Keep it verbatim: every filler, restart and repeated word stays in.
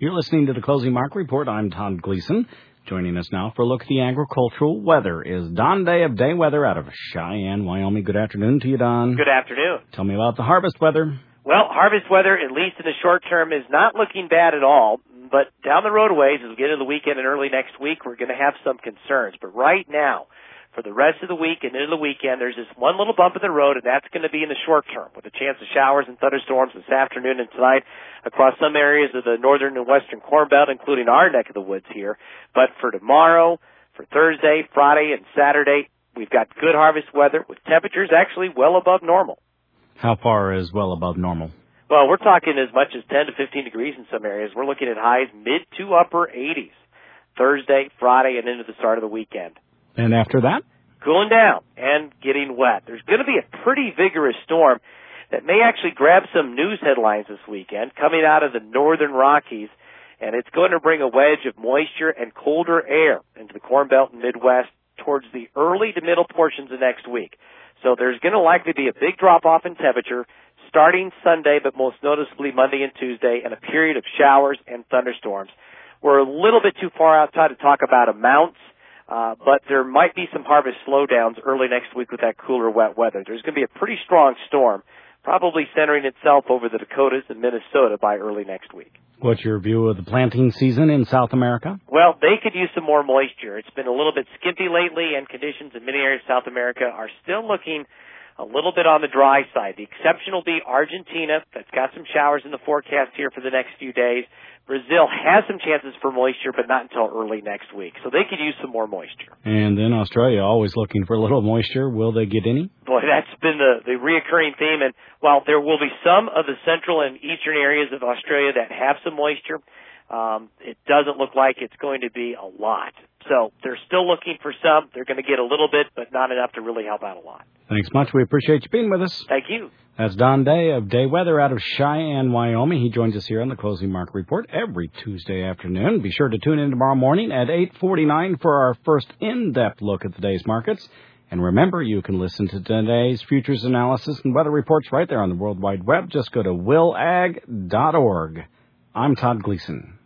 You're listening to the Closing Market Report. I'm Todd Gleason. Joining us now for a look at the agricultural weather is Don Day of Day Weather out of Cheyenne, Wyoming. Good afternoon to you, Don. Good afternoon. Tell me about the harvest weather. Well, harvest weather, at least in the short term, is not looking bad at all. But down the road a ways, as we get into the weekend and early next week, we're going to have some concerns. But right now, for the rest of the week and into the weekend, there's this one little bump in the road, and that's going to be in the short term, with a chance of showers and thunderstorms this afternoon and tonight across some areas of the northern and western Corn Belt, including our neck of the woods here. But for tomorrow, for Thursday, Friday, and Saturday, we've got good harvest weather with temperatures actually well above normal. How far is well above normal? Well, we're talking as much as ten to fifteen degrees in some areas. We're looking at highs mid to upper eighties Thursday, Friday, and into the start of the weekend. And after that? Cooling down and getting wet. There's going to be a pretty vigorous storm that may actually grab some news headlines this weekend coming out of the northern Rockies, and it's going to bring a wedge of moisture and colder air into the Corn Belt and Midwest towards the early to middle portions of next week. So there's going to likely be a big drop-off in temperature starting Sunday, but most noticeably Monday and Tuesday, and a period of showers and thunderstorms. We're a little bit too far outside to talk about amounts, uh, but there might be some harvest slowdowns early next week with that cooler, wet weather. There's going to be a pretty strong storm, probably centering itself over the Dakotas and Minnesota by early next week. What's your view of the planting season in South America? Well, they could use some more moisture. It's been a little bit skimpy lately, and conditions in many areas of South America are still looking a little bit on the dry side. The exception will be Argentina. That's got some showers in the forecast here for the next few days. Brazil has some chances for moisture, but not until early next week. So they could use some more moisture. And then Australia, always looking for a little moisture. Will they get any? Boy, that's been the, the reoccurring theme. And while there will be some of the central and eastern areas of Australia that have some moisture, um, it doesn't look like it's going to be a lot. So they're still looking for some. They're going to get a little bit, but not enough to really help out a lot. Thanks much. We appreciate you being with us. Thank you. That's Don Day of Day Weather out of Cheyenne, Wyoming. He joins us here on the Closing Market Report every Tuesday afternoon. Be sure to tune in tomorrow morning at eight forty-nine for our first in-depth look at today's markets. And remember, you can listen to today's futures analysis and weather reports right there on the World Wide Web. Just go to will ag dot org. I'm Todd Gleason.